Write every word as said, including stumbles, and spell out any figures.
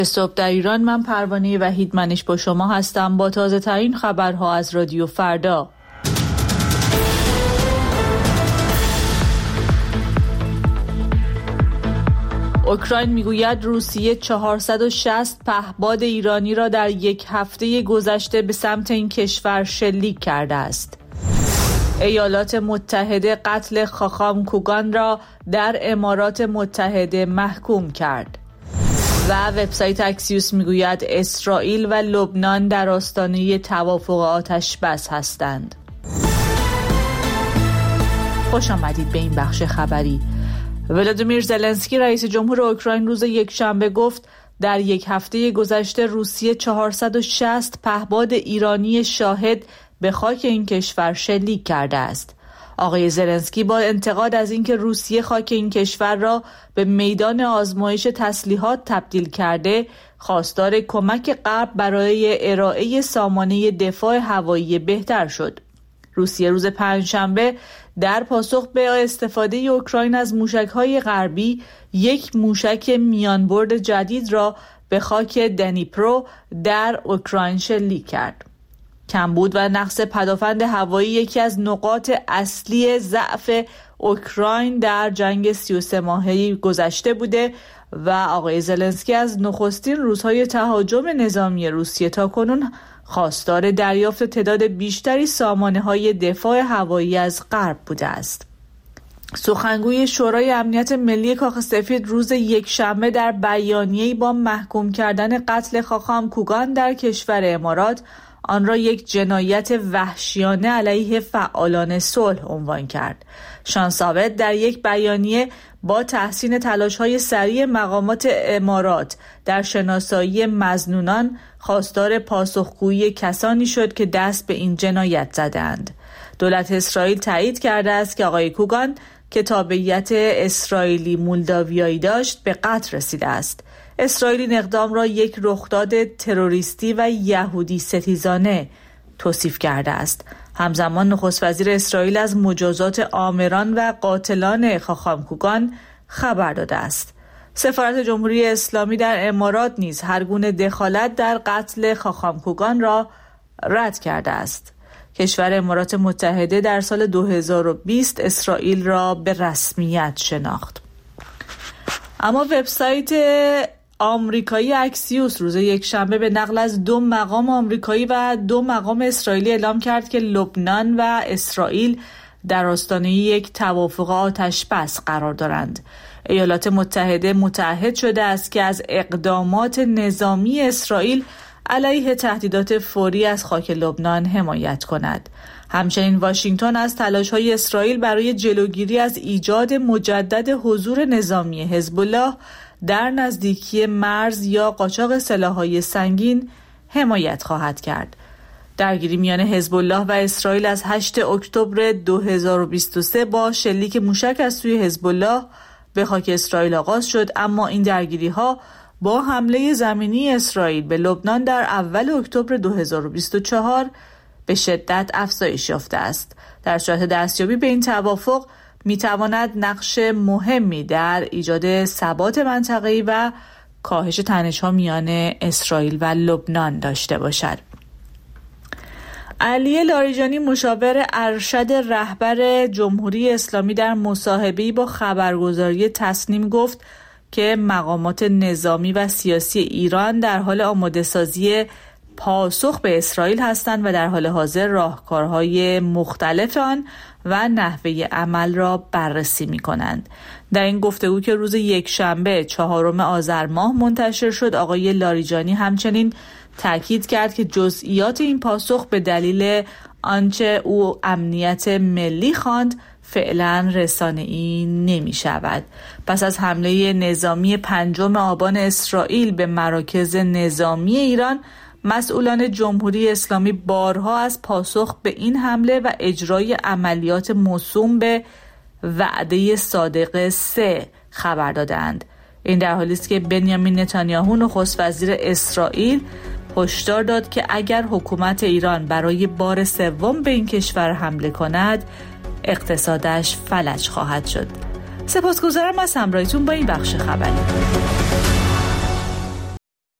صبح در ایران، من پروانه وحید منش با شما هستم با تازه ترین خبرها از رادیو فردا. اوکراین میگوید روسیه چهارصد و شصت پهپاد ایرانی را در یک هفته گذشته به سمت این کشور شلیک کرده است. ایالات متحده قتل خاخام کوگان را در امارات متحده محکوم کرد. و وبسایت اکسیوس میگوید اسرائیل و لبنان در آستانه توافق آتش بس هستند. خوش آمدید به این بخش خبری. ولادیمیر زلنسکی رئیس جمهور اوکراین روز یکشنبه گفت در یک هفته گذشته روسیه چهارصد و شصت پهپاد ایرانی شاهد به خاک این کشور شلیک کرده است. آقای زلنسکی با انتقاد از اینکه روسیه خاک این کشور را به میدان آزمایش تسلیحات تبدیل کرده، خواستار کمک غرب برای ارائه سامانه دفاع هوایی بهتر شد. روسیه روز پنجشنبه در پاسخ به استفاده اوکراین از موشک‌های غربی یک موشک میانبرد جدید را به خاک دنیپرو در اوکراین شلیک کرد. کمبود و نقص پدافند هوایی یکی از نقاط اصلی ضعف اوکراین در جنگ سی و سه ماهه گذشته بوده و آقای زلنسکی از نخستین روزهای تهاجم نظامی روسیه تاکنون خواستار دریافت تعداد بیشتری سامانه‌های دفاع هوایی از غرب بوده است. سخنگوی شورای امنیت ملی کاخ سفید روز یکشنبه در بیانیه‌ای با محکوم کردن قتل خاخام کوگان در کشور امارات آن را یک جنایت وحشیانه علیه فعالان صلح عنوان کرد. شان ثابت در یک بیانیه با تحسین تلاش‌های سریع مقامات امارات در شناسایی مظنونان خواستار پاسخگویی کسانی شد که دست به این جنایت زدند. دولت اسرائیل تایید کرده است که آقای کوگان که تابعیت اسرائیلی مولداویایی داشت به قتل رسیده است. اسرائیل این اقدام را یک رخداد تروریستی و یهودی ستیزانه توصیف کرده است. همزمان نخست وزیر اسرائیل از مجازات آمران و قاتلان خاخام کوگان خبر داده است. سفارت جمهوری اسلامی در امارات نیز هر گونه دخالت در قتل خاخام کوگان را رد کرده است. کشور امارات متحده در سال دو هزار و بیست اسرائیل را به رسمیت شناخت. اما وبسایت آمریکایی اکسیوس روز یکشنبه به نقل از دو مقام آمریکایی و دو مقام اسرائیلی اعلام کرد که لبنان و اسرائیل در آستانه یک توافق آتش بس قرار دارند. ایالات متحده متعهد شده است که از اقدامات نظامی اسرائیل علیه تهدیدات فوری از خاک لبنان حمایت کند. همچنین واشنگتن از تلاش‌های اسرائیل برای جلوگیری از ایجاد مجدد حضور نظامی حزب الله در نزدیکی مرز یا قاچاق سلاح‌های سنگین حمایت خواهد کرد. درگیری میان حزب الله و اسرائیل از هشتم اکتبر دو هزار و بیست و سه با شلیک موشک از سوی حزب الله به خاک اسرائیل آغاز شد، اما این درگیری‌ها با حمله زمینی اسرائیل به لبنان در اول اکتبر دو هزار و بیست و چهار به شدت افزایش یافته است. در صورت دستیابی به این توافق میتواند نقش مهمی در ایجاد ثبات منطقه‌ای و کاهش تنش‌ها میان اسرائیل و لبنان داشته باشد. علی لاریجانی مشاور ارشد رهبر جمهوری اسلامی در مصاحبه‌ای با خبرگزاری تسنیم گفت که مقامات نظامی و سیاسی ایران در حال آماده‌سازی پاسخ به اسرائیل هستند و در حال حاضر راهکارهای مختلف آن و نحوه عمل را بررسی می‌کنند. در این گفتگو که روز یکشنبه چهارم آذر ماه منتشر شد، آقای لاریجانی همچنین تاکید کرد که جزئیات این پاسخ به دلیل آنچه او امنیت ملی خواند فعلا رسانه‌ای نمی شود. پس از حمله نظامی پنجم آبان اسرائیل به مراکز نظامی ایران، مسئولان جمهوری اسلامی بارها از پاسخ به این حمله و اجرای عملیات موسوم به وعده صادق سه خبر دادند. این در حالی است که بنیامین نتانیاهو نخست وزیر اسرائیل هشدار داد که اگر حکومت ایران برای بار سوم به این کشور حمله کند، اقتصادش فلج خواهد شد. سپاسگزارم از همراهیتون با این بخش خبری.